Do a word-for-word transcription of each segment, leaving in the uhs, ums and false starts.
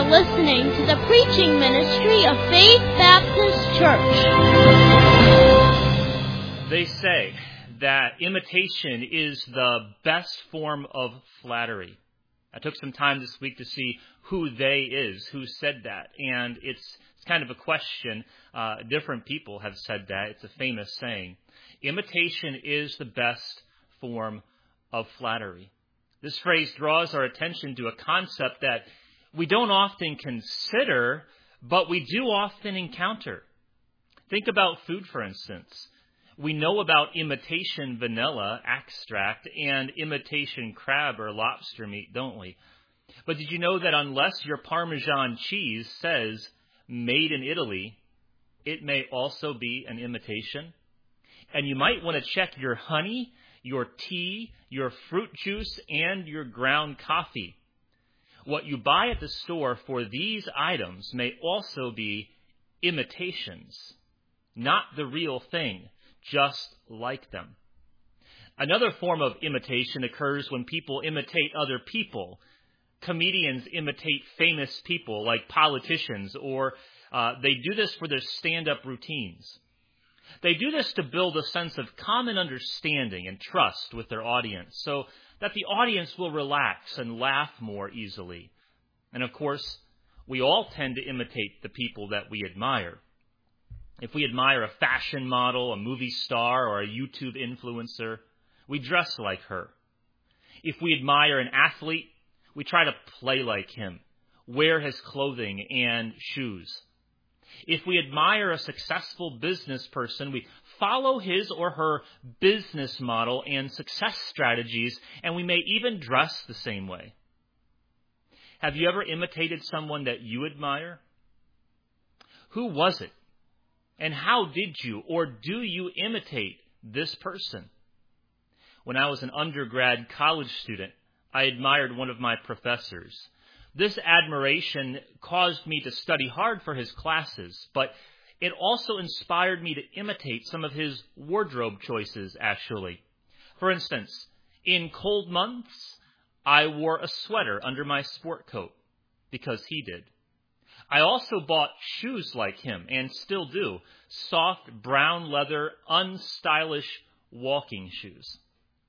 listening to the preaching ministry of Faith Baptist Church. They say that imitation is the best form of flattery. I took some time this week to see who they is, who said that, and it's, it's kind of a question. Uh, different people have said that. It's a famous saying. Imitation is the best form of flattery. This phrase draws our attention to a concept that we don't often consider, but we do often encounter. Think about food, for instance. We know about imitation vanilla extract and imitation crab or lobster meat, don't we? But did you know that unless your Parmesan cheese says made in Italy, it may also be an imitation? And you might want to check your honey, your tea, your fruit juice, and your ground coffee. What you buy at the store for these items may also be imitations, not the real thing, just like them. Another form of imitation occurs when people imitate other people. Comedians imitate famous people like politicians, or uh, they do this for their stand-up routines. They do this to build a sense of common understanding and trust with their audience so that the audience will relax and laugh more easily. And of course, we all tend to imitate the people that we admire. If we admire a fashion model, a movie star, or a YouTube influencer, we dress like her. If we admire an athlete, we try to play like him, wear his clothing and shoes. If we admire a successful business person, we follow his or her business model and success strategies, and we may even dress the same way. Have you ever imitated someone that you admire? Who was it? And how did you or do you imitate this person? When I was an undergrad college student, I admired one of my professors. This admiration caused me to study hard for his classes, but it also inspired me to imitate some of his wardrobe choices, actually. For instance, in cold months, I wore a sweater under my sport coat because he did. I also bought shoes like him, and still do, soft brown leather, unstylish walking shoes.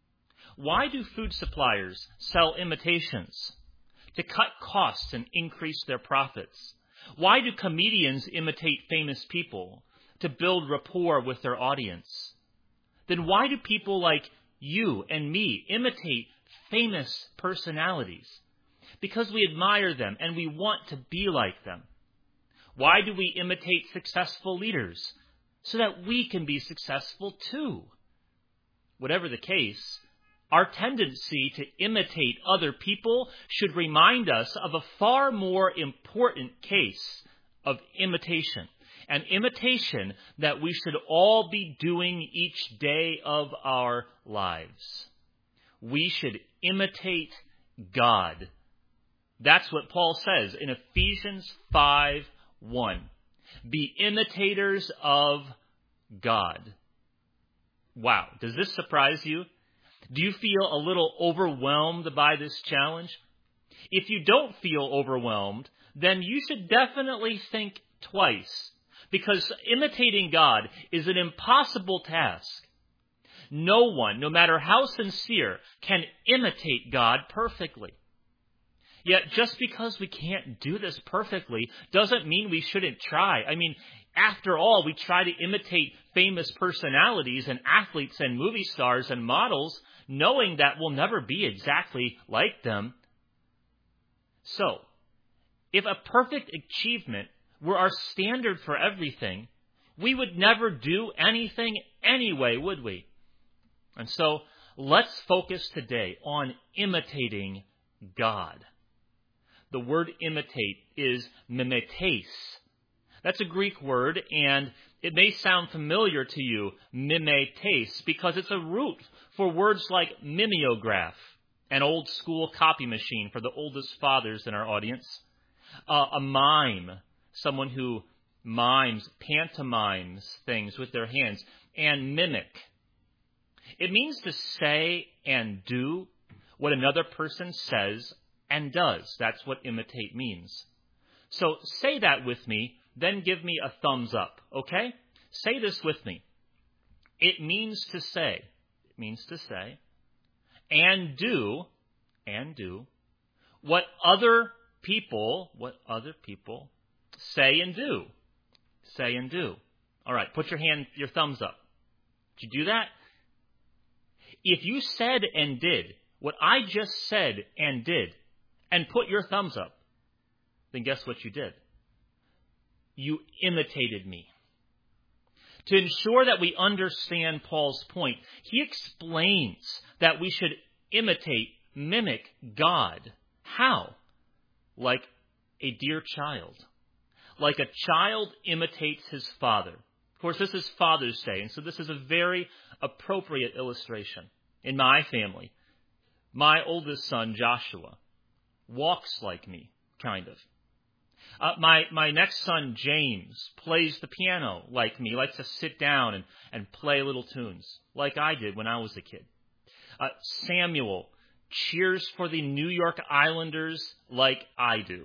Why do food suppliers sell imitations? To cut costs and increase their profits. Why do comedians imitate famous people? To build rapport with their audience. Then why do people like you and me imitate famous personalities? Because we admire them and we want to be like them. Why do we imitate successful leaders? So that we can be successful too. Whatever the case, our tendency to imitate other people should remind us of a far more important case of imitation, an imitation that we should all be doing each day of our lives. We should imitate God. That's what Paul says in Ephesians five one. Be imitators of God. Wow, does this surprise you? Do you feel a little overwhelmed by this challenge? If you don't feel overwhelmed, then you should definitely think twice, because imitating God is an impossible task. No one, no matter how sincere, can imitate God perfectly. Yet just because we can't do this perfectly doesn't mean we shouldn't try. I mean, after all, we try to imitate famous personalities and athletes and movie stars and models, knowing that we'll never be exactly like them. So, if a perfect achievement were our standard for everything, we would never do anything anyway, would we? And so, let's focus today on imitating God. The word imitate is mimetes. That's a Greek word, and it may sound familiar to you, mimetes, because it's a root for words like mimeograph, an old school copy machine for the oldest fathers in our audience, uh, a mime, someone who mimes, pantomimes things with their hands, and mimic. It means to say and do what another person says and does. That's what imitate means. So say that with me, then give me a thumbs up, okay? Say this with me. It means to say, it means to say, and do, and do, what other people, what other people say and do. Say and do. All right, put your hand, your thumbs up. Did you do that? If you said and did what I just said and did, and put your thumbs up, then guess what you did? You imitated me. To ensure that we understand Paul's point, he explains that we should imitate, mimic God. How? Like a dear child. Like a child imitates his father. Of course, this is Father's Day, and so this is a very appropriate illustration. In my family, my oldest son, Joshua, walks like me, kind of. Uh, my, my next son, James, plays the piano like me, likes to sit down and, and play little tunes, like I did when I was a kid. Uh, Samuel cheers for the New York Islanders like I do.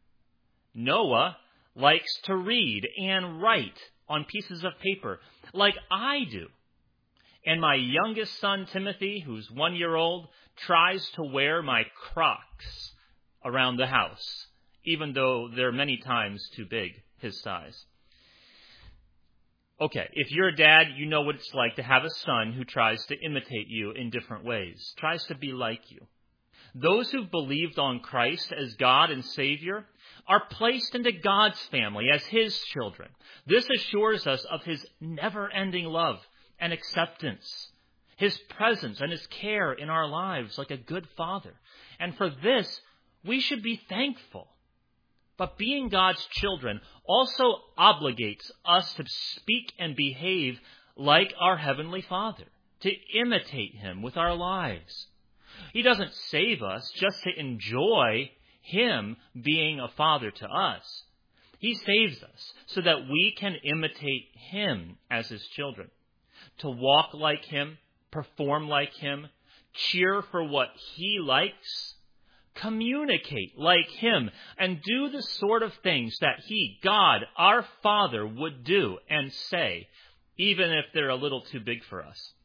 Noah likes to read and write on pieces of paper like I do. And my youngest son, Timothy, who's one year old, tries to wear my Crocs around the house, even though they're many times too big, his size. Okay, if you're a dad, you know what it's like to have a son who tries to imitate you in different ways, tries to be like you. Those who've believed on Christ as God and Savior are placed into God's family as His children. This assures us of His never-ending love and acceptance, His presence and His care in our lives like a good father. And for this, we should be thankful. But being God's children also obligates us to speak and behave like our Heavenly Father, to imitate Him with our lives. He doesn't save us just to enjoy Him being a father to us. He saves us so that we can imitate Him as His children, to walk like Him, perform like Him, cheer for what He likes, communicate like Him, and do the sort of things that He, God, our Father, would do and say, even if they're a little too big for us.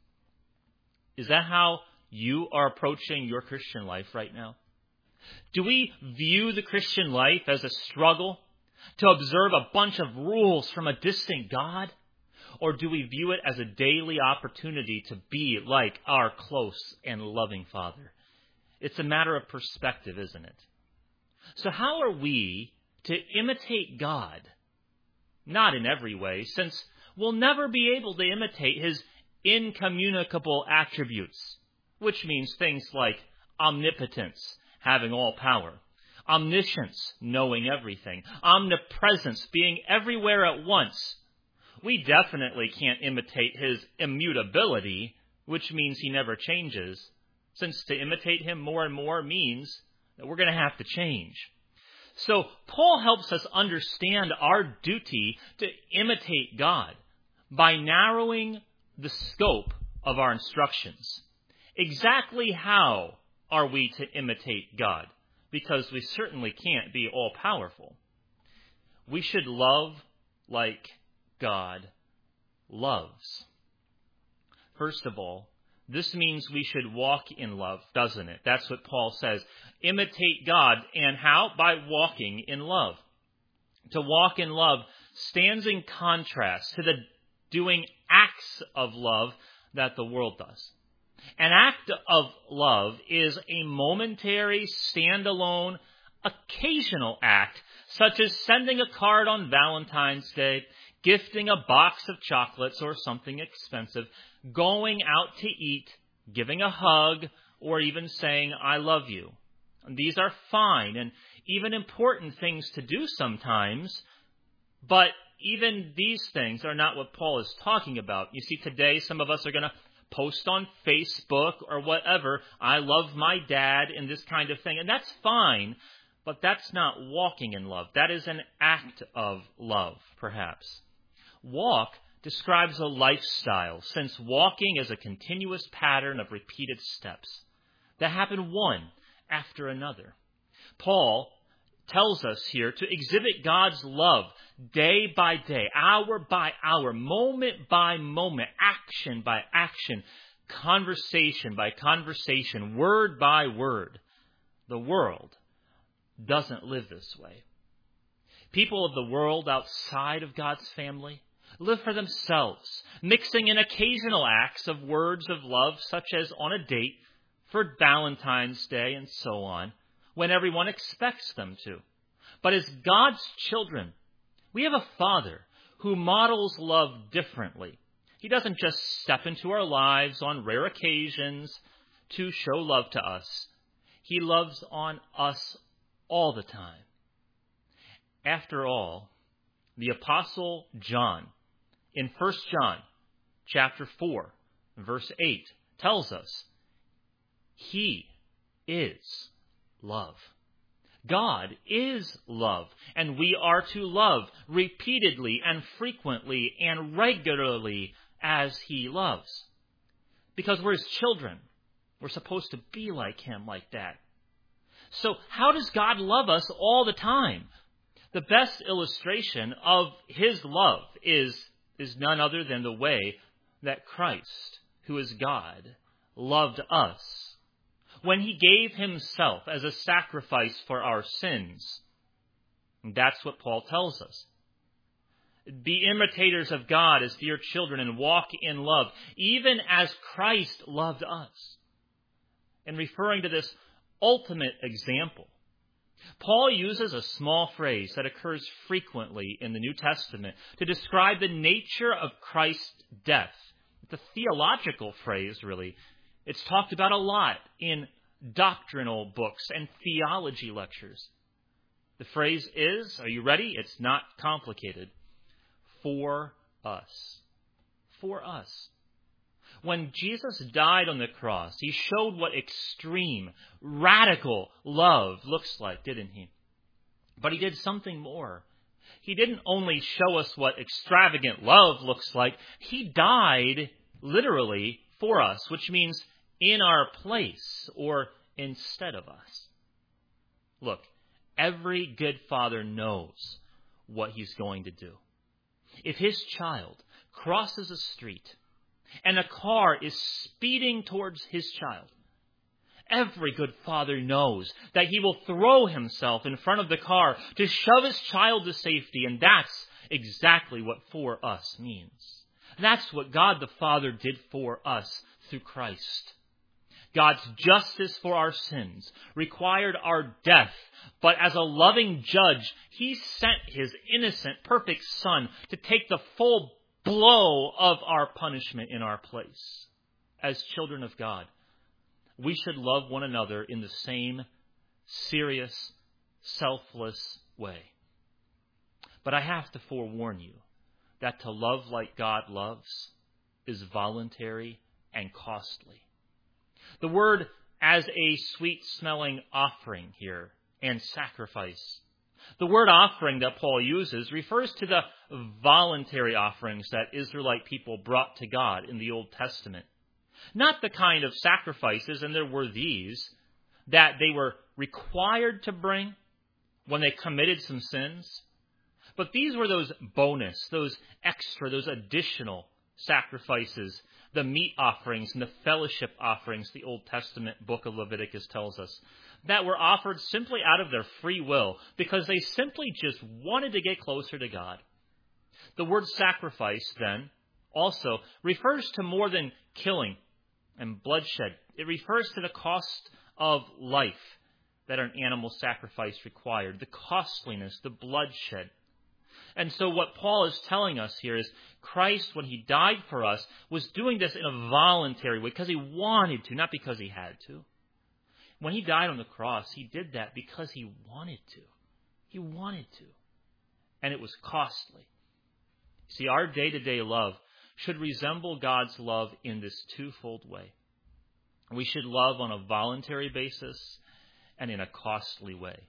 Is that how you are approaching your Christian life right now? Do we view the Christian life as a struggle to observe a bunch of rules from a distant God? Or do we view it as a daily opportunity to be like our close and loving Father? It's a matter of perspective, isn't it? So how are we to imitate God? Not in every way, since we'll never be able to imitate His incommunicable attributes, which means things like omnipotence, having all power, omniscience, knowing everything, omnipresence, being everywhere at once. We definitely can't imitate His immutability, which means He never changes, since to imitate Him more and more means that we're going to have to change. So Paul helps us understand our duty to imitate God by narrowing the scope of our instructions. Exactly how are we to imitate God? Because we certainly can't be all-powerful. We should love like God loves. First of all, this means we should walk in love, doesn't it? That's what Paul says. Imitate God. And how? By walking in love. To walk in love stands in contrast to the doing acts of love that the world does. An act of love is a momentary, standalone, occasional act, such as sending a card on Valentine's Day, gifting a box of chocolates or something expensive, going out to eat, giving a hug, or even saying, I love you. And these are fine and even important things to do sometimes, but even these things are not what Paul is talking about. You see, today some of us are going to post on Facebook or whatever, I love my dad and this kind of thing, and that's fine, but that's not walking in love. That is an act of love, perhaps. Walk describes a lifestyle, since walking is a continuous pattern of repeated steps that happen one after another. Paul tells us here to exhibit God's love day by day, hour by hour, moment by moment, action by action, conversation by conversation, word by word. The world doesn't live this way. People of the world outside of God's family live for themselves, mixing in occasional acts of words of love, such as on a date, for Valentine's Day, and so on, when everyone expects them to. But as God's children, we have a Father who models love differently. He doesn't just step into our lives on rare occasions to show love to us. He loves on us all the time. After all, the Apostle John, in First John chapter four, verse eight, tells us, He is love. God is love, and we are to love repeatedly and frequently and regularly as He loves. Because we're His children. We're supposed to be like Him like that. So how does God love us all the time? The best illustration of His love is, is none other than the way that Christ, who is God, loved us when He gave Himself as a sacrifice for our sins. And that's what Paul tells us. Be imitators of God as dear children and walk in love, even as Christ loved us. And referring to this ultimate example, Paul uses a small phrase that occurs frequently in the New Testament to describe the nature of Christ's death. It's a theological phrase, really. It's talked about a lot in doctrinal books and theology lectures. The phrase is, are you ready? It's not complicated. For us. For us. When Jesus died on the cross, He showed what extreme, radical love looks like, didn't He? But He did something more. He didn't only show us what extravagant love looks like. He died literally for us, which means in our place or instead of us. Look, every good father knows what he's going to do. If his child crosses a street and a car is speeding towards his child, every good father knows that he will throw himself in front of the car to shove his child to safety, and that's exactly what for us means. That's what God the Father did for us through Christ. God's justice for our sins required our death, but as a loving judge, He sent His innocent, perfect Son to take the full blow of our punishment in our place. As children of God, we should love one another in the same serious, selfless way. But I have to forewarn you that to love like God loves is voluntary and costly. The word as a sweet-smelling offering here and sacrifice. The word offering that Paul uses refers to the voluntary offerings that Israelite people brought to God in the Old Testament. Not the kind of sacrifices, and there were these, that they were required to bring when they committed some sins. But these were those bonus, those extra, those additional sacrifices, the meat offerings and the fellowship offerings, the Old Testament book of Leviticus tells us, that were offered simply out of their free will because they simply just wanted to get closer to God. The word sacrifice, then, also refers to more than killing and bloodshed. It refers to the cost of life that an animal sacrifice required, the costliness, the bloodshed. And so what Paul is telling us here is Christ, when He died for us, was doing this in a voluntary way because He wanted to, not because He had to. When He died on the cross, He did that because He wanted to. He wanted to. And it was costly. See, our day-to-day love should resemble God's love in this twofold way. We should love on a voluntary basis and in a costly way.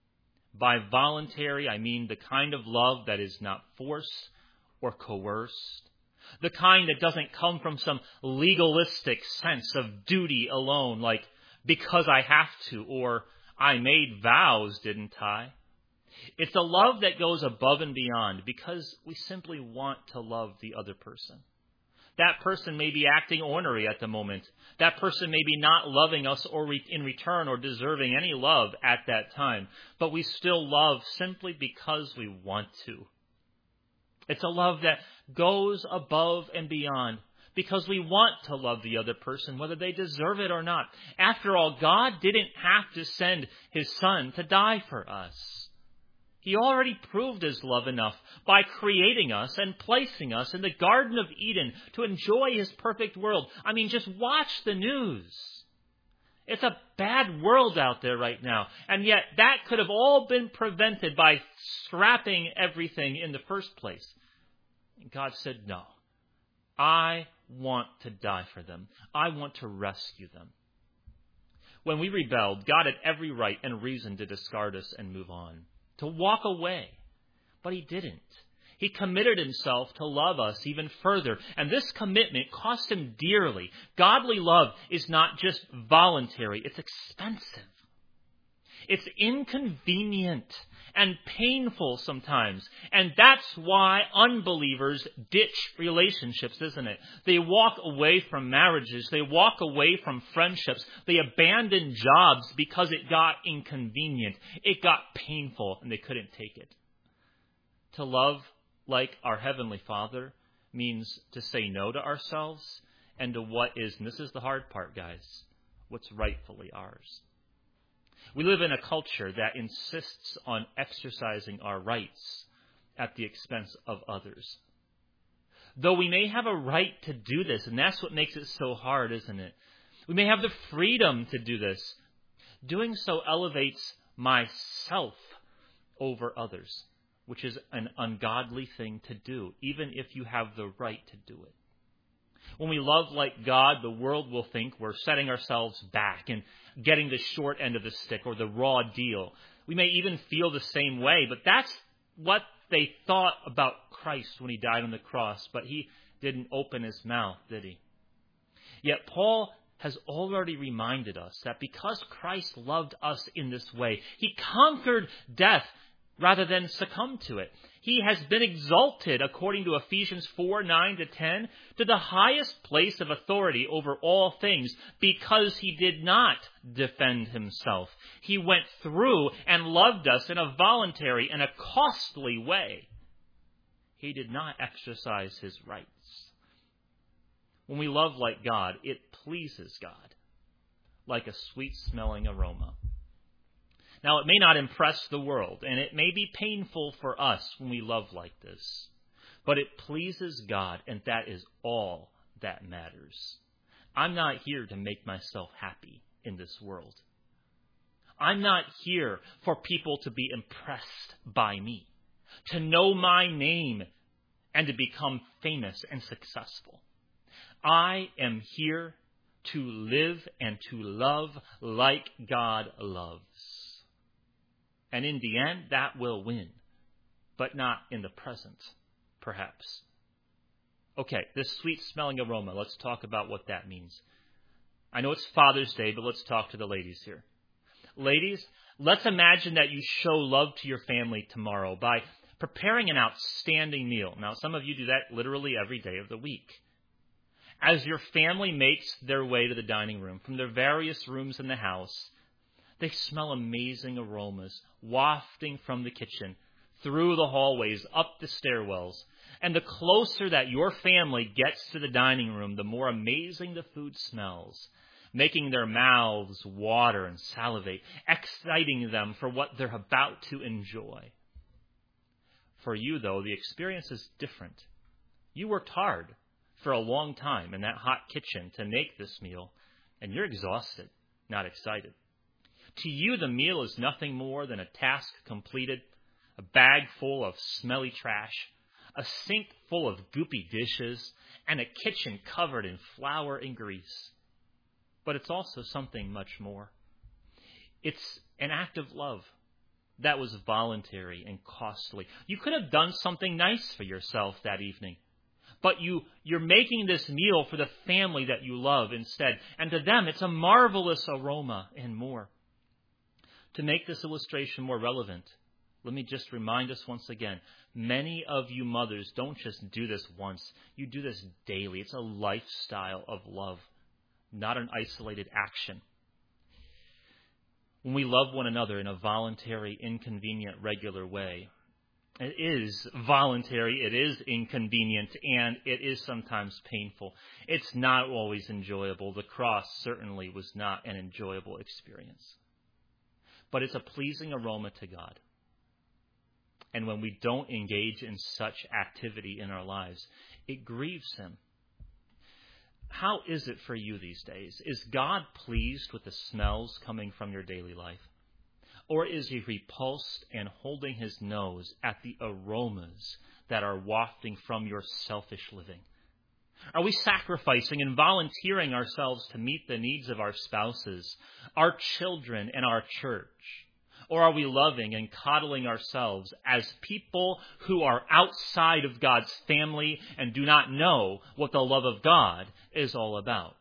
By voluntary, I mean the kind of love that is not forced or coerced. The kind that doesn't come from some legalistic sense of duty alone, like because I have to, or I made vows, didn't I? It's a love that goes above and beyond because we simply want to love the other person. That person may be acting ornery at the moment. That person may be not loving us or re- in return or deserving any love at that time. But we still love simply because we want to. It's a love that goes above and beyond because we want to love the other person, whether they deserve it or not. After all, God didn't have to send his Son to die for us. He already proved his love enough by creating us and placing us in the Garden of Eden to enjoy his perfect world. I mean, just watch the news. It's a bad world out there right now. And yet that could have all been prevented by scrapping everything in the first place. And God said, no, I want to die for them. I want to rescue them. When we rebelled, God had every right and reason to discard us and move on, to walk away. But he didn't. He committed himself to love us even further. And this commitment cost him dearly. Godly love is not just voluntary. It's expensive. It's inconvenient and painful sometimes. And that's why unbelievers ditch relationships, isn't it? They walk away from marriages. They walk away from friendships. They abandon jobs because it got inconvenient. It got painful and they couldn't take it. To love like our Heavenly Father means to say no to ourselves and to what is, and this is the hard part, guys, what's rightfully ours. We live in a culture that insists on exercising our rights at the expense of others. Though we may have a right to do this, and that's what makes it so hard, isn't it? We may have the freedom to do this. Doing so elevates myself over others, which is an ungodly thing to do, even if you have the right to do it. When we love like God, the world will think we're setting ourselves back and getting the short end of the stick or the raw deal. We may even feel the same way, but that's what they thought about Christ when he died on the cross. But he didn't open his mouth, did he? Yet Paul has already reminded us that because Christ loved us in this way, he conquered death rather than succumb to it. He has been exalted, according to Ephesians four, nine to ten, to the highest place of authority over all things because he did not defend himself. He went through and loved us in a voluntary and a costly way. He did not exercise his rights. When we love like God, it pleases God, like a sweet-smelling aroma. Now, it may not impress the world, and it may be painful for us when we love like this, but it pleases God, and that is all that matters. I'm not here to make myself happy in this world. I'm not here for people to be impressed by me, to know my name, and to become famous and successful. I am here to live and to love like God loves. And in the end, that will win, but not in the present, perhaps. Okay, this sweet-smelling aroma, let's talk about what that means. I know it's Father's Day, but let's talk to the ladies here. Ladies, let's imagine that you show love to your family tomorrow by preparing an outstanding meal. Now, some of you do that literally every day of the week. As your family makes their way to the dining room from their various rooms in the house, they smell amazing aromas wafting from the kitchen, through the hallways, up the stairwells. And the closer that your family gets to the dining room, the more amazing the food smells, making their mouths water and salivate, exciting them for what they're about to enjoy. For you, though, the experience is different. You worked hard for a long time in that hot kitchen to make this meal, and you're exhausted, not excited. To you, the meal is nothing more than a task completed, a bag full of smelly trash, a sink full of goopy dishes, and a kitchen covered in flour and grease. But it's also something much more. It's an act of love that was voluntary and costly. You could have done something nice for yourself that evening, but you, you're making this meal for the family that you love instead. And to them, it's a marvelous aroma and more. To make this illustration more relevant, Let me just remind us once again, many of you mothers don't just do this once. You do this daily. It's a lifestyle of love, not an isolated action. When we love one another in a voluntary, inconvenient, regular way, it is voluntary, it is inconvenient, and it is sometimes painful. It's not always enjoyable. The cross certainly was not an enjoyable experience. But it's a pleasing aroma to God. And when we don't engage in such activity in our lives, it grieves Him. How is it for you these days? Is God pleased with the smells coming from your daily life? Or is He repulsed and holding His nose at the aromas that are wafting from your selfish living? Are we sacrificing and volunteering ourselves to meet the needs of our spouses, our children, and our church? Or are we loving and coddling ourselves as people who are outside of God's family and do not know what the love of God is all about?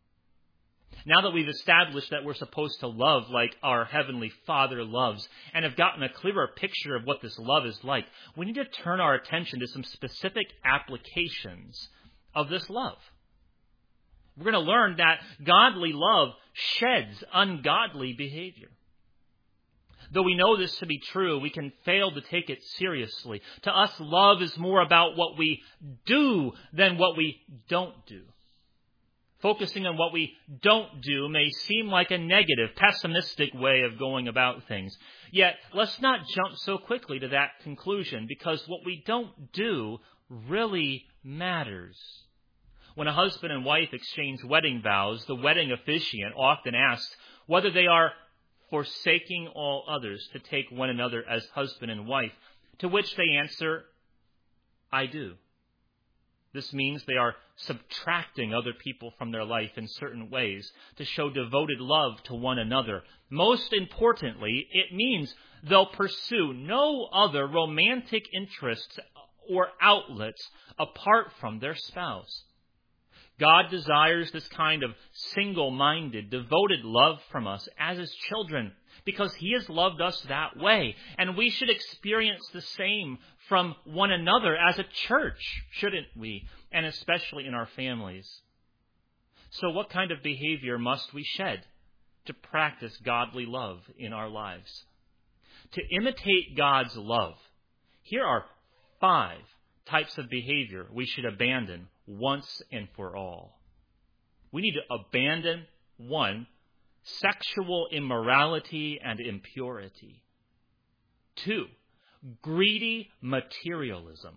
Now that we've established that we're supposed to love like our Heavenly Father loves and have gotten a clearer picture of what this love is like, we need to turn our attention to some specific applications of this love. We're going to learn that godly love sheds ungodly behavior. Though we know this to be true, we can fail to take it seriously. To us, love is more about what we do than what we don't do. Focusing on what we don't do may seem like a negative, pessimistic way of going about things. Yet, let's not jump so quickly to that conclusion, because what we don't do really matters. When a husband and wife exchange wedding vows, the wedding officiant often asks whether they are forsaking all others to take one another as husband and wife, to which they answer, I do. This means they are subtracting other people from their life in certain ways to show devoted love to one another. Most importantly, it means they'll pursue no other romantic interests or outlets apart from their spouse. God desires this kind of single-minded, devoted love from us as His children, because He has loved us that way. And we should experience the same from one another as a church, shouldn't we? And especially in our families. So what kind of behavior must we shed to practice godly love in our lives? To imitate God's love, here are five types of behavior we should abandon once and for all. We need to abandon, one, sexual immorality and impurity. Two, greedy materialism.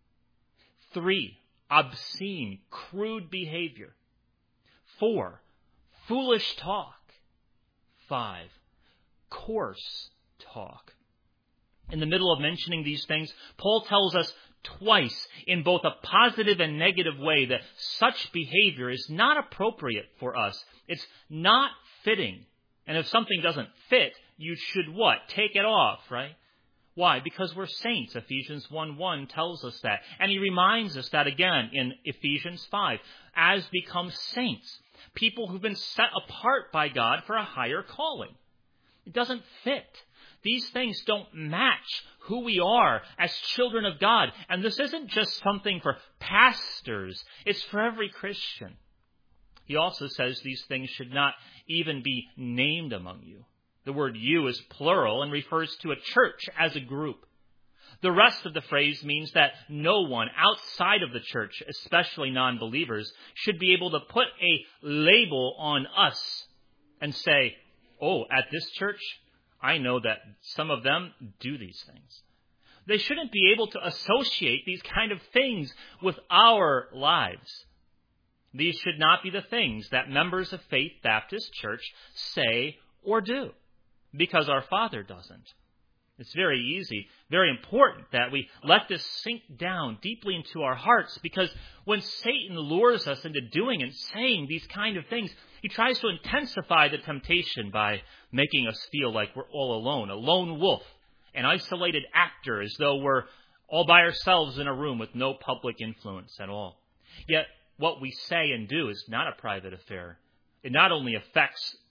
Three, obscene, crude behavior. Four, foolish talk. Five, coarse talk. In the middle of mentioning these things, Paul tells us twice in both a positive and negative way that such behavior is not appropriate for us. It's not fitting. And if something doesn't fit, you should what? Take it off, right? Why? Because we're saints. Ephesians one one tells us that. And he reminds us that again in Ephesians five. As become saints, people who've been set apart by God for a higher calling. It doesn't fit. These things don't match who we are as children of God. And this isn't just something for pastors. It's for every Christian. He also says these things should not even be named among you. The word you is plural and refers to a church as a group. The rest of the phrase means that no one outside of the church, especially non-believers, should be able to put a label on us and say, oh, at this church, I know that some of them do these things. They shouldn't be able to associate these kind of things with our lives. These should not be the things that members of Faith Baptist Church say or do, because our Father doesn't. It's very easy, very important that we let this sink down deeply into our hearts, because when Satan lures us into doing and saying these kind of things, he tries to intensify the temptation by making us feel like we're all alone, a lone wolf, an isolated actor, as though we're all by ourselves in a room with no public influence at all. Yet what we say and do is not a private affair. It not only affects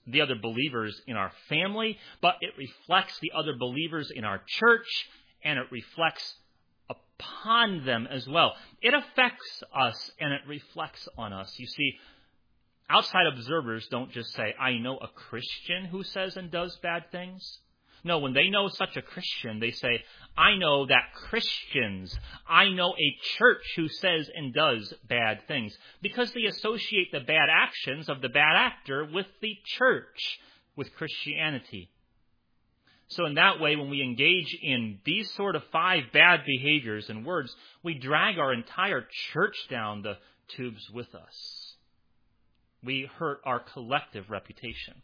the other believers in our family, but it reflects the other believers in our church, and it reflects upon them as well. It affects us, and it reflects on us. You see, outside observers don't just say, I know a Christian who says and does bad things. No, when they know such a Christian, they say, I know that Christians, I know a church who says and does bad things, because they associate the bad actions of the bad actor with the church, with Christianity. So in that way, when we engage in these sort of five bad behaviors and words, we drag our entire church down the tubes with us. We hurt our collective reputation.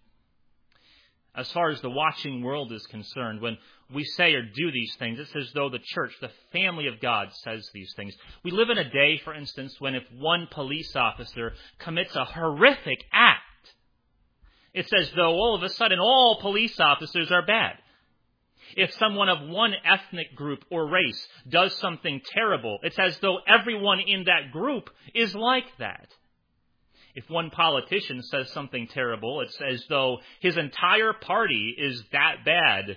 As far as the watching world is concerned, when we say or do these things, it's as though the church, the family of God, says these things. We live in a day, for instance, when if one police officer commits a horrific act, it's as though all of a sudden all police officers are bad. If someone of one ethnic group or race does something terrible, it's as though everyone in that group is like that. If one politician says something terrible, it's as though his entire party is that bad.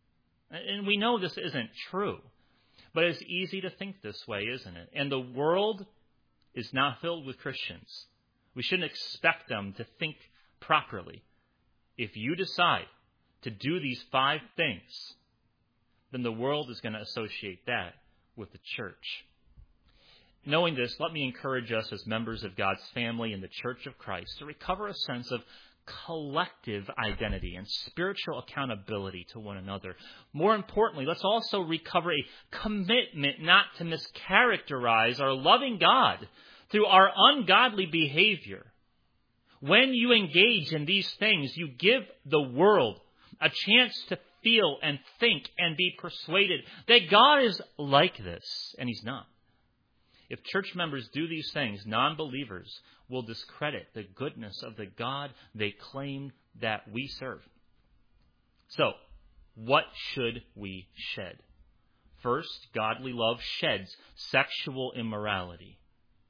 And we know this isn't true. But it's easy to think this way, isn't it? And the world is not filled with Christians. We shouldn't expect them to think properly. If you decide to do these five things, then the world is going to associate that with the church. Knowing this, let me encourage us as members of God's family in the Church of Christ to recover a sense of collective identity and spiritual accountability to one another. More importantly, let's also recover a commitment not to mischaracterize our loving God through our ungodly behavior. When you engage in these things, you give the world a chance to feel and think and be persuaded that God is like this, and He's not. If church members do these things, non-believers will discredit the goodness of the God they claim that we serve. So, what should we shed? First, godly love sheds sexual immorality.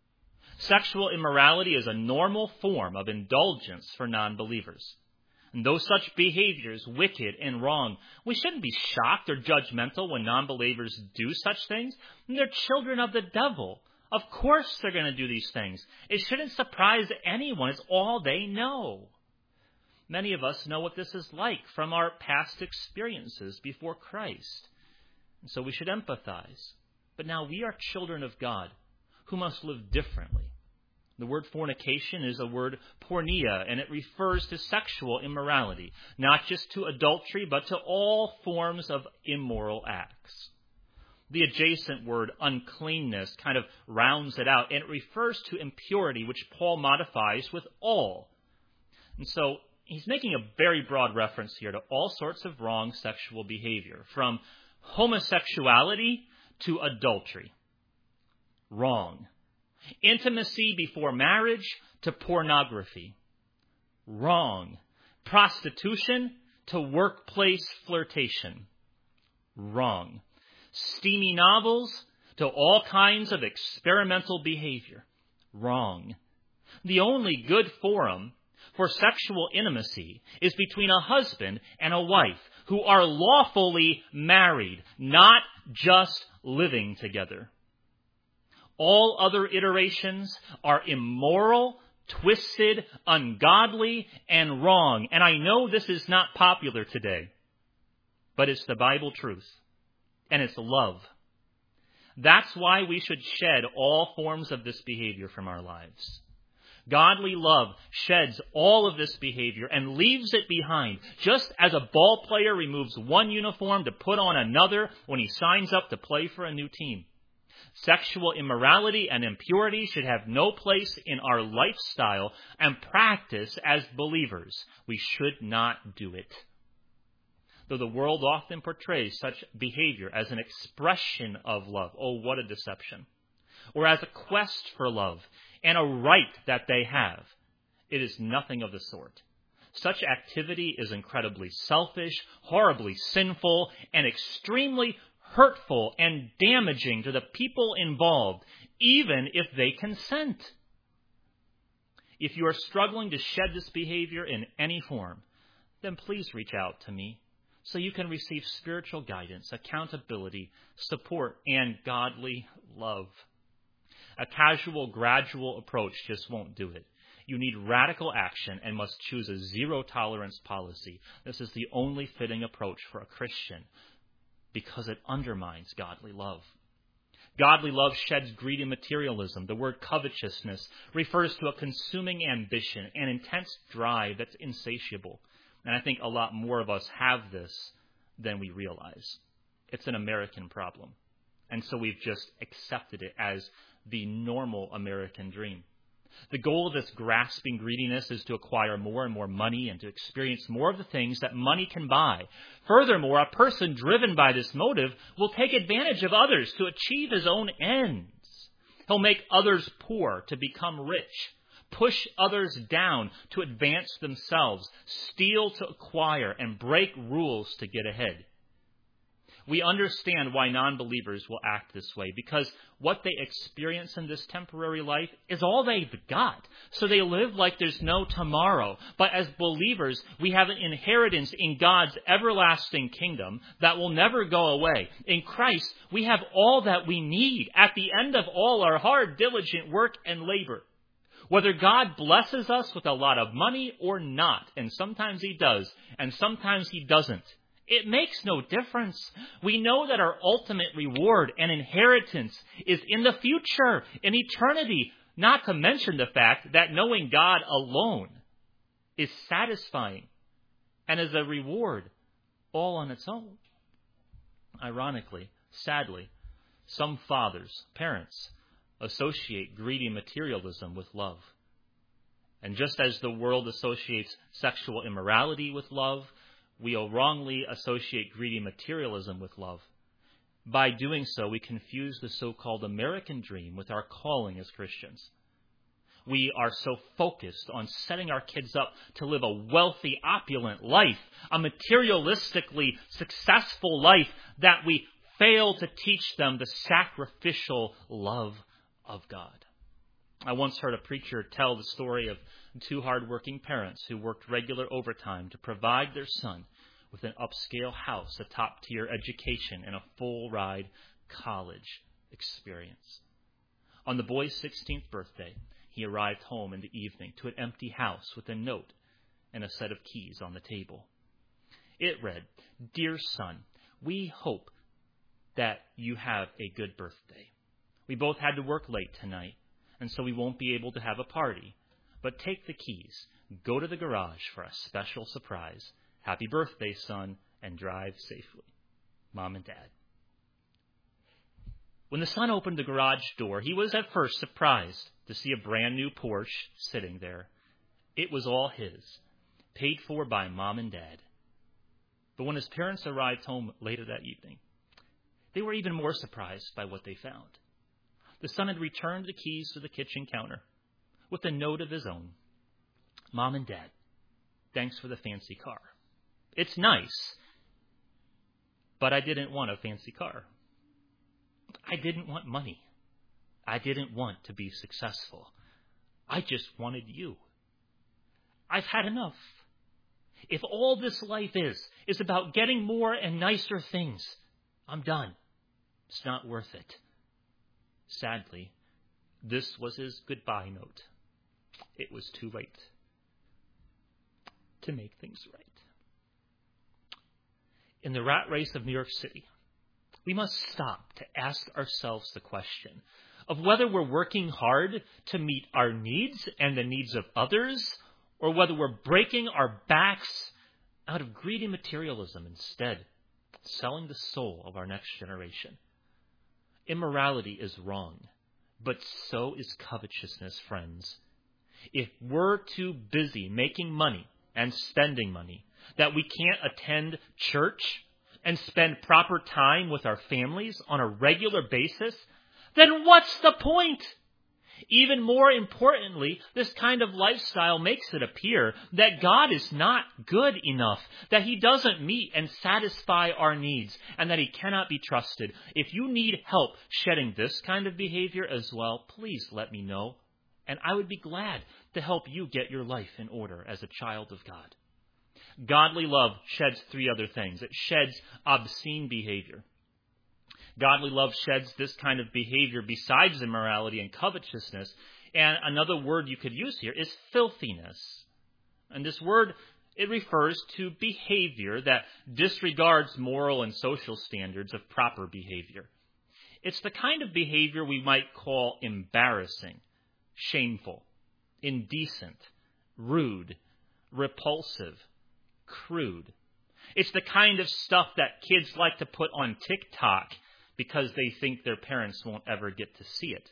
Sexual immorality is a normal form of indulgence for non-believers. And though such behavior is wicked and wrong, we shouldn't be shocked or judgmental when non-believers do such things. They're children of the devil. Of course they're going to do these things. It shouldn't surprise anyone. It's all they know. Many of us know what this is like from our past experiences before Christ. And so we should empathize. But now we are children of God who must live differently. The word fornication is a word porneia, and it refers to sexual immorality, not just to adultery, but to all forms of immoral acts. The adjacent word, uncleanness, kind of rounds it out, and it refers to impurity, which Paul modifies with all. And so he's making a very broad reference here to all sorts of wrong sexual behavior, from homosexuality to adultery. Wrong. Intimacy before marriage to pornography. Wrong. Prostitution to workplace flirtation. Wrong. Steamy novels to all kinds of experimental behavior. Wrong. The only good forum for sexual intimacy is between a husband and a wife who are lawfully married, not just living together. All other iterations are immoral, twisted, ungodly, and wrong. And I know this is not popular today, but it's the Bible truth, and it's love. That's why we should shed all forms of this behavior from our lives. Godly love sheds all of this behavior and leaves it behind, just as a ball player removes one uniform to put on another when he signs up to play for a new team. Sexual immorality and impurity should have no place in our lifestyle and practice as believers. We should not do it. Though the world often portrays such behavior as an expression of love, oh, what a deception, or as a quest for love and a right that they have, it is nothing of the sort. Such activity is incredibly selfish, horribly sinful, and extremely hurtful and damaging to the people involved, even if they consent. If you are struggling to shed this behavior in any form, then please reach out to me so you can receive spiritual guidance, accountability, support, and godly love. A casual, gradual approach just won't do it. You need radical action and must choose a zero-tolerance policy. This is the only fitting approach for a Christian because it undermines godly love. Godly love sheds greedy materialism. The word covetousness refers to a consuming ambition, an intense drive that's insatiable. And I think a lot more of us have this than we realize. It's an American problem. And so we've just accepted it as the normal American dream. The goal of this grasping greediness is to acquire more and more money and to experience more of the things that money can buy. Furthermore, a person driven by this motive will take advantage of others to achieve his own ends. He'll make others poor to become rich, push others down to advance themselves, steal to acquire, and break rules to get ahead. We understand why non-believers will act this way, because what they experience in this temporary life is all they've got. So they live like there's no tomorrow. But as believers, we have an inheritance in God's everlasting kingdom that will never go away. In Christ, we have all that we need at the end of all our hard, diligent work and labor. Whether God blesses us with a lot of money or not, and sometimes He does, and sometimes He doesn't, it makes no difference. We know that our ultimate reward and inheritance is in the future, in eternity, not to mention the fact that knowing God alone is satisfying and is a reward all on its own. Ironically, sadly, some fathers, parents, associate greedy materialism with love. And just as the world associates sexual immorality with love, we will wrongly associate greedy materialism with love. By doing so, we confuse the so-called American dream with our calling as Christians. We are so focused on setting our kids up to live a wealthy, opulent life, a materialistically successful life, that we fail to teach them the sacrificial love of God. I once heard a preacher tell the story of two hardworking parents who worked regular overtime to provide their son with an upscale house, a top-tier education, and a full-ride college experience. On the boy's sixteenth birthday, he arrived home in the evening to an empty house with a note and a set of keys on the table. It read, "Dear son, we hope that you have a good birthday. We both had to work late tonight, and so we won't be able to have a party. But take the keys, go to the garage for a special surprise. Happy birthday, son, and drive safely. Mom and Dad." When the son opened the garage door, he was at first surprised to see a brand new Porsche sitting there. It was all his, paid for by Mom and Dad. But when his parents arrived home later that evening, they were even more surprised by what they found. The son had returned the keys to the kitchen counter with a note of his own. "Mom and Dad, thanks for the fancy car. It's nice, but I didn't want a fancy car. I didn't want money. I didn't want to be successful. I just wanted you. I've had enough. If all this life is, is about getting more and nicer things, I'm done. It's not worth it." Sadly, this was his goodbye note. It was too late to make things right. In the rat race of New York City, we must stop to ask ourselves the question of whether we're working hard to meet our needs and the needs of others, or whether we're breaking our backs out of greedy materialism instead, selling the soul of our next generation. Immorality is wrong, but so is covetousness, friends. If we're too busy making money and spending money that we can't attend church and spend proper time with our families on a regular basis, then what's the point? Even more importantly, this kind of lifestyle makes it appear that God is not good enough, that He doesn't meet and satisfy our needs, and that He cannot be trusted. If you need help shedding this kind of behavior as well, please let me know, and I would be glad to help you get your life in order as a child of God. Godly love sheds three other things. It sheds obscene behavior. Godly love sheds this kind of behavior besides immorality and covetousness. And another word you could use here is filthiness. And this word, it refers to behavior that disregards moral and social standards of proper behavior. It's the kind of behavior we might call embarrassing, shameful, indecent, rude, repulsive, crude. It's the kind of stuff that kids like to put on TikTok because they think their parents won't ever get to see it.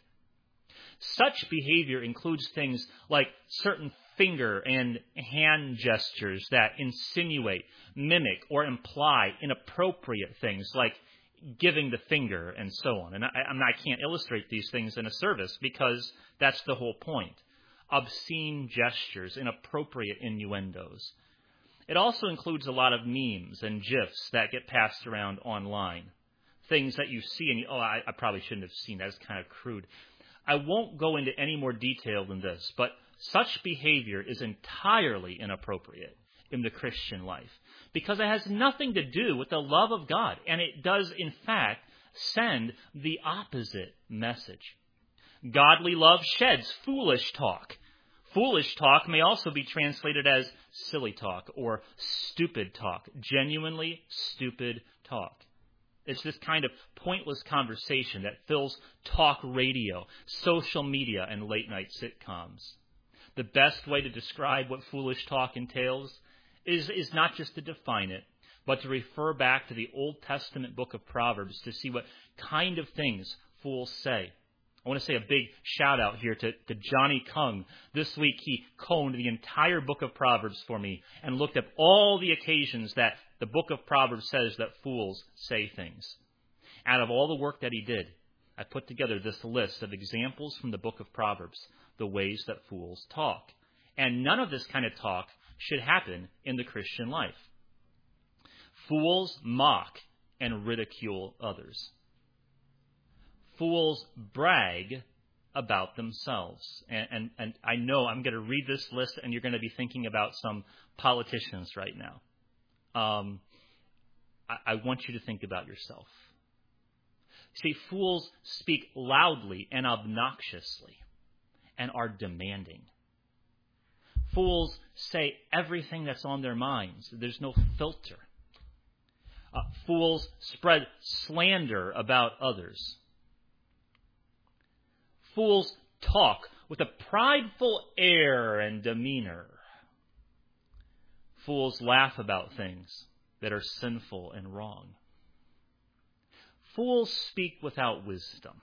Such behavior includes things like certain finger and hand gestures that insinuate, mimic, or imply inappropriate things like giving the finger and so on. And I, I can't illustrate these things in a service because that's the whole point. Obscene gestures, inappropriate innuendos. It also includes a lot of memes and GIFs that get passed around online. Things that you see and you, oh, I, I probably shouldn't have seen that. It's kind of crude. I won't go into any more detail than this, but such behavior is entirely inappropriate in the Christian life because it has nothing to do with the love of God, and it does, in fact, send the opposite message. Godly love sheds foolish talk. Foolish talk may also be translated as silly talk or stupid talk, genuinely stupid talk. It's this kind of pointless conversation that fills talk radio, social media, and late-night sitcoms. The best way to describe what foolish talk entails is, is not just to define it, but to refer back to the Old Testament book of Proverbs to see what kind of things fools say. I want to say a big shout out here to, to Johnny Kung. This week he combed the entire book of Proverbs for me and looked up all the occasions that the book of Proverbs says that fools say things. Out of all the work that he did, I put together this list of examples from the book of Proverbs, the ways that fools talk. And none of this kind of talk should happen in the Christian life. Fools mock and ridicule others. Fools brag about themselves. And, and, and I know I'm going to read this list and you're going to be thinking about some politicians right now. Um, I, I want you to think about yourself. See, fools speak loudly and obnoxiously and are demanding. Fools say everything that's on their minds. There's no filter. Uh, fools spread slander about others. Fools talk with a prideful air and demeanor. Fools laugh about things that are sinful and wrong. Fools speak without wisdom.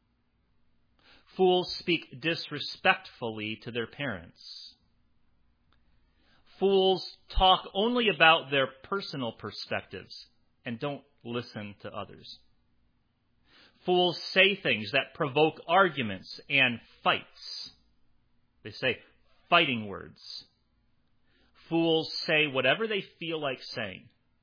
Fools speak disrespectfully to their parents. Fools talk only about their personal perspectives and don't listen to others. Fools say things that provoke arguments and fights. They say fighting words. Fools say whatever they feel like saying.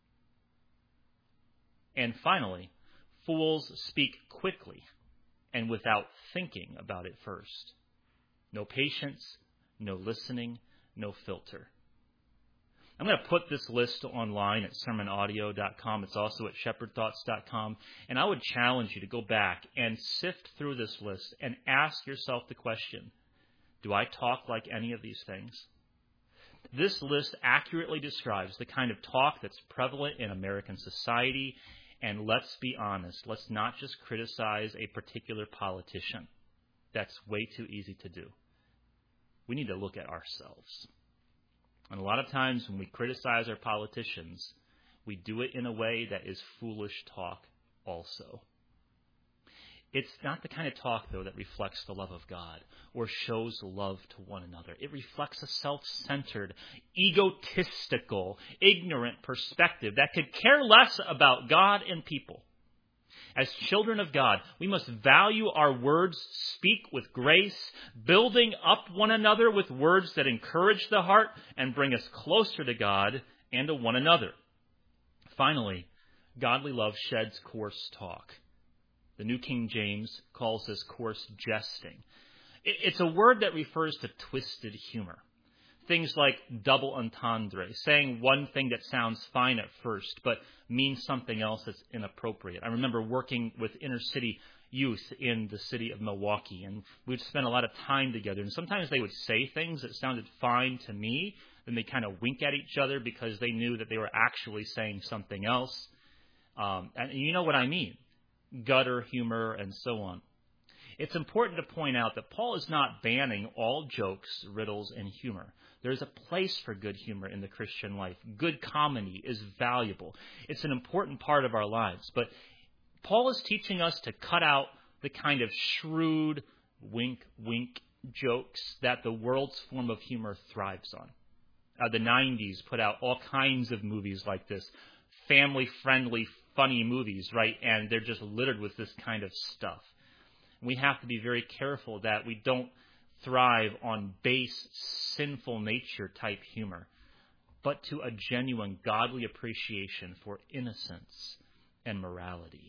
And finally, fools speak quickly and without thinking about it first. No patience, no listening, no filter. I'm going to put this list online at sermon audio dot com. It's also at shepherd thoughts dot com. And I would challenge you to go back and sift through this list and ask yourself the question, do I talk like any of these things? This list accurately describes the kind of talk that's prevalent in American society. And let's be honest, let's not just criticize a particular politician. That's way too easy to do. We need to look at ourselves. And a lot of times when we criticize our politicians, we do it in a way that is foolish talk also. It's not the kind of talk, though, that reflects the love of God or shows love to one another. It reflects a self-centered, egotistical, ignorant perspective that could care less about God and people. As children of God, we must value our words, speak with grace, building up one another with words that encourage the heart and bring us closer to God and to one another. Finally, godly love sheds coarse talk. The New King James calls this coarse jesting. It's a word that refers to twisted humor. Things like double entendre, saying one thing that sounds fine at first, but means something else that's inappropriate. I remember working with inner city youth in the city of Milwaukee, and we'd spend a lot of time together. And sometimes they would say things that sounded fine to me, then they kind of wink at each other because they knew that they were actually saying something else. Um, and you know what I mean. Gutter humor and so on. It's important to point out that Paul is not banning all jokes, riddles, and humor. There's a place for good humor in the Christian life. Good comedy is valuable. It's an important part of our lives. But Paul is teaching us to cut out the kind of shrewd, wink, wink jokes that the world's form of humor thrives on. Uh, the nineties put out all kinds of movies like this, family-friendly, funny movies, right? And they're just littered with this kind of stuff. We have to be very careful that we don't thrive on base, sinful nature type humor, but to a genuine godly appreciation for innocence and morality.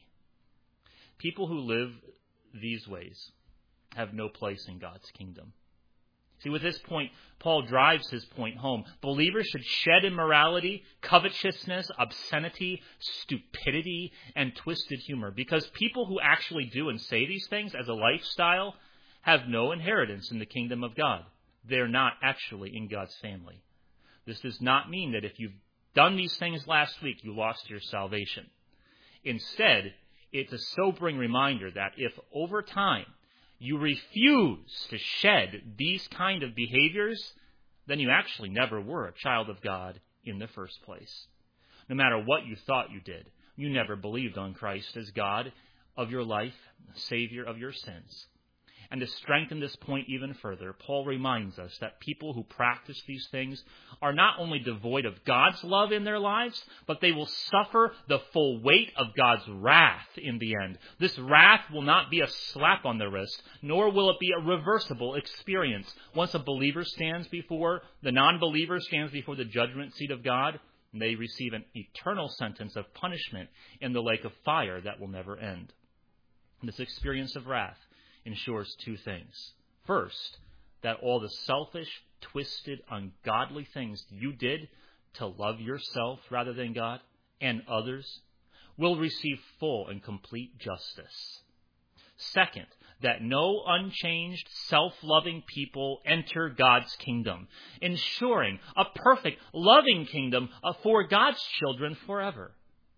People who live these ways have no place in God's kingdom. See, with this point, Paul drives his point home. Believers should shed immorality, covetousness, obscenity, stupidity, and twisted humor, because people who actually do and say these things as a lifestyle have no inheritance in the kingdom of God. They're not actually in God's family. This does not mean that if you've done these things last week, you lost your salvation. Instead, it's a sobering reminder that if over time you refuse to shed these kind of behaviors, then you actually never were a child of God in the first place. No matter what you thought you did, you never believed on Christ as God of your life, Savior of your sins. And to strengthen this point even further, Paul reminds us that people who practice these things are not only devoid of God's love in their lives, but they will suffer the full weight of God's wrath in the end. This wrath will not be a slap on the wrist, nor will it be a reversible experience. Once a believer stands before, the non-believer stands before the judgment seat of God, and they receive an eternal sentence of punishment in the lake of fire that will never end. This experience of wrath ensures two things. First, that all the selfish, twisted, ungodly things you did to love yourself rather than God and others will receive full and complete justice. Second, that no unchanged, self-loving people enter God's kingdom, ensuring a perfect, loving kingdom for God's children forever.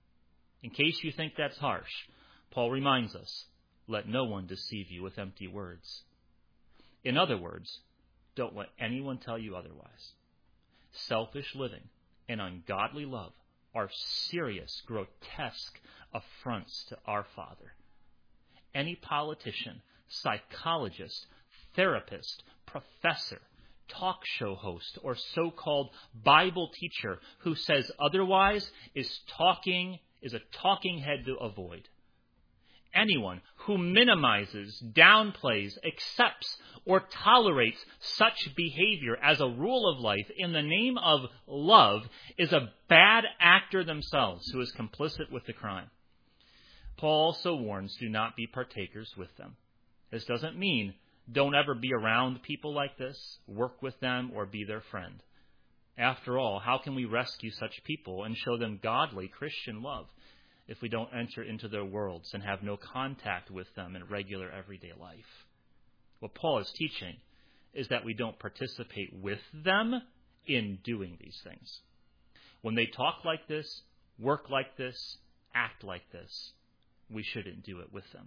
In case you think that's harsh, Paul reminds us, let no one deceive you with empty words. In other words, don't let anyone tell you otherwise. Selfish living and ungodly love are serious, grotesque affronts to our Father. Any politician, psychologist, therapist, professor, talk show host, or so-called Bible teacher who says otherwise is talking is a talking head to avoid. Anyone who minimizes, downplays, accepts, or tolerates such behavior as a rule of life in the name of love is a bad actor themselves who is complicit with the crime. Paul also warns, do not be partakers with them. This doesn't mean don't ever be around people like this, work with them, or be their friend. After all, how can we rescue such people and show them godly Christian love if we don't enter into their worlds and have no contact with them in regular everyday life? What Paul is teaching is that we don't participate with them in doing these things. When they talk like this, work like this, act like this, we shouldn't do it with them.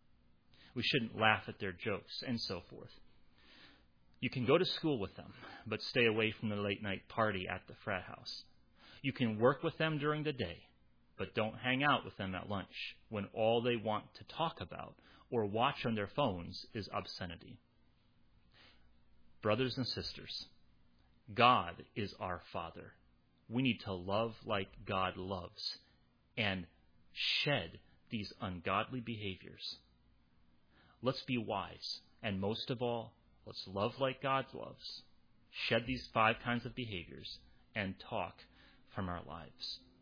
We shouldn't laugh at their jokes and so forth. You can go to school with them, but stay away from the late night party at the frat house. You can work with them during the day, but don't hang out with them at lunch when all they want to talk about or watch on their phones is obscenity. Brothers and sisters, God is our Father. We need to love like God loves and shed these ungodly behaviors. Let's be wise, and most of all, let's love like God loves, shed these five kinds of behaviors, and talk from our lives.